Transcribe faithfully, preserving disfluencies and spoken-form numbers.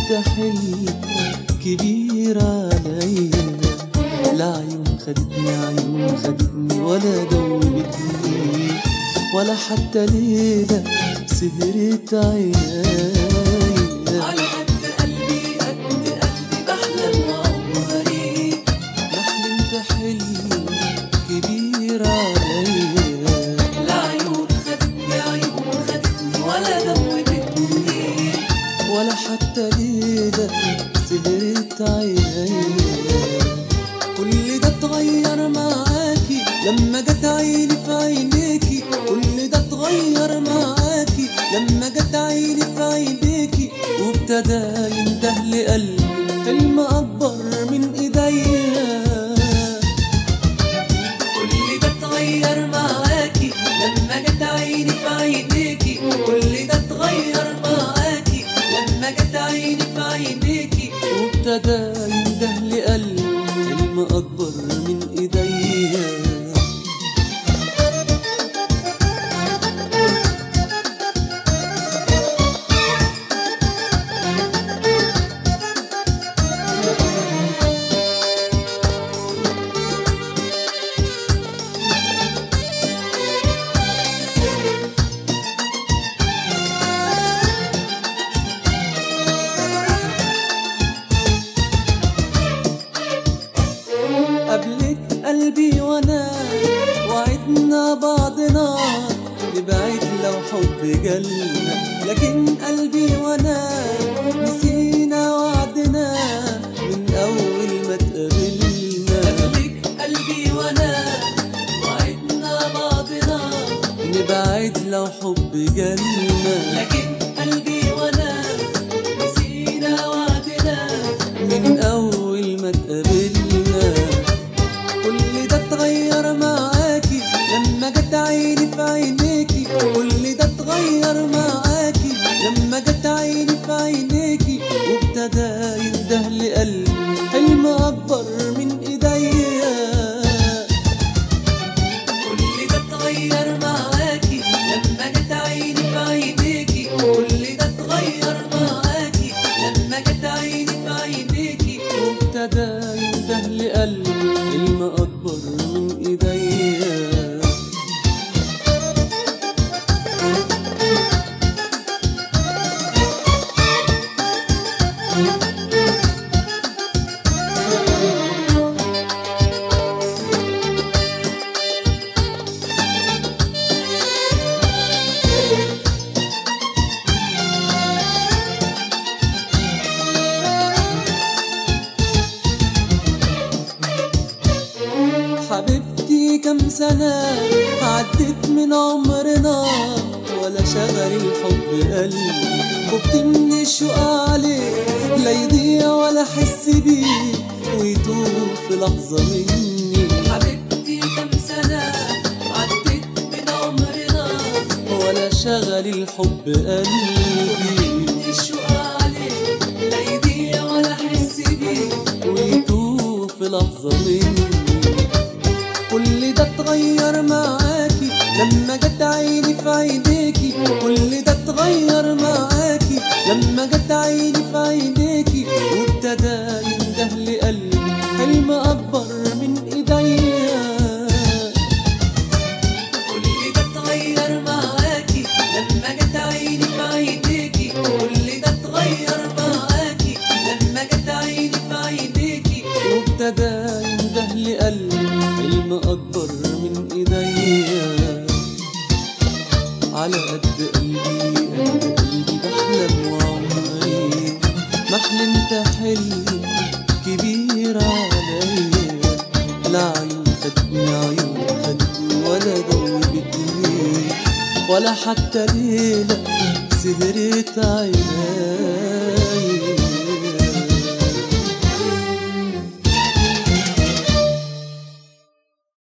حلمت حلم كبير عليا. لا عيون خدتني عيون خدتني ولا دوبتني ولا حتى ليلة سهرت عيناي. على قد قلبي قد قلبي بحلم عمري. ما حلمت حلم كبير عليا. لا عيون خدتني عيون خدتني ولا دوبتني ولا حتى ليلة سهرت عيناي. كل ده اتغير معاكي لما جت عيني في عينيكي. كل ده اتغير معاكي لما جت عيني في عينيكي. وابتدى ينده لقلبي حلم اكبر من ايديا. كل ده اتغير معاكي لما جت عيني في عينيكي. كل ده اتغير معاكي لما جت عيني في عينيكي. وابتدى ينده لقلبي حلم اكبر من ايديا. قبلك قلبي وانا وعدنا بعضنا نبعد لو حب جالنا. لكن قلبي وانا نسينا وعدنا من اول ما تقابلنا. قبلك قلبي وانا وعدنا بعضنا نبعد لو حب جالنا. لكن قلبي وانا نسينا وعدنا من اول ما تقابلنا. كل ده اتغير معاكي لما جت عيني في عينيكي. كل ده اتغير معاكي لما جت عيني في عينيكي. وابتدى ينده لقلبي حلم اكبر من ايديا. كل ده اتغير معاكي لما جت عيني في عينيكي. كل ده اتغير معاكي لما جت عيني في عينيكي. وابتدى ينده لقلبي حلم اكبر من ايديا. حبيبتي كم سنة عدت من عمرنا ولا شغل الحب قلبي. خفت من الشوق عليك لا يضيع ولا حس بيه ويتوه في لحظة مني. حبيبتي كم سنة عدت من عمرنا ولا شغل الحب قلبي. الشوق عليك لا يضيع ولا حس بيه ويتوه في لحظة مني. كل ده اتغير معاكي لما جت عيني في عينيكي. كل ده اتغير معاكي لما جت عيني في عينيكي. وابتدى ينده لقلبي حلم اكبر من ايديا. كل ده اتغير معاكي لما جت عيني في عينيكي. كل ده اتغير معاكي لما جت عيني في عينيكي. وابتدى ينده لقلبي حلم اكبر من ايديا. على قد قلبي قد قلبي بحلم وعمري. ما حلمت حلم كبير عليا. لا عيون خدتني عيون خدتني ولا دوبتني ولا حتى ليلة سهرت عيناي.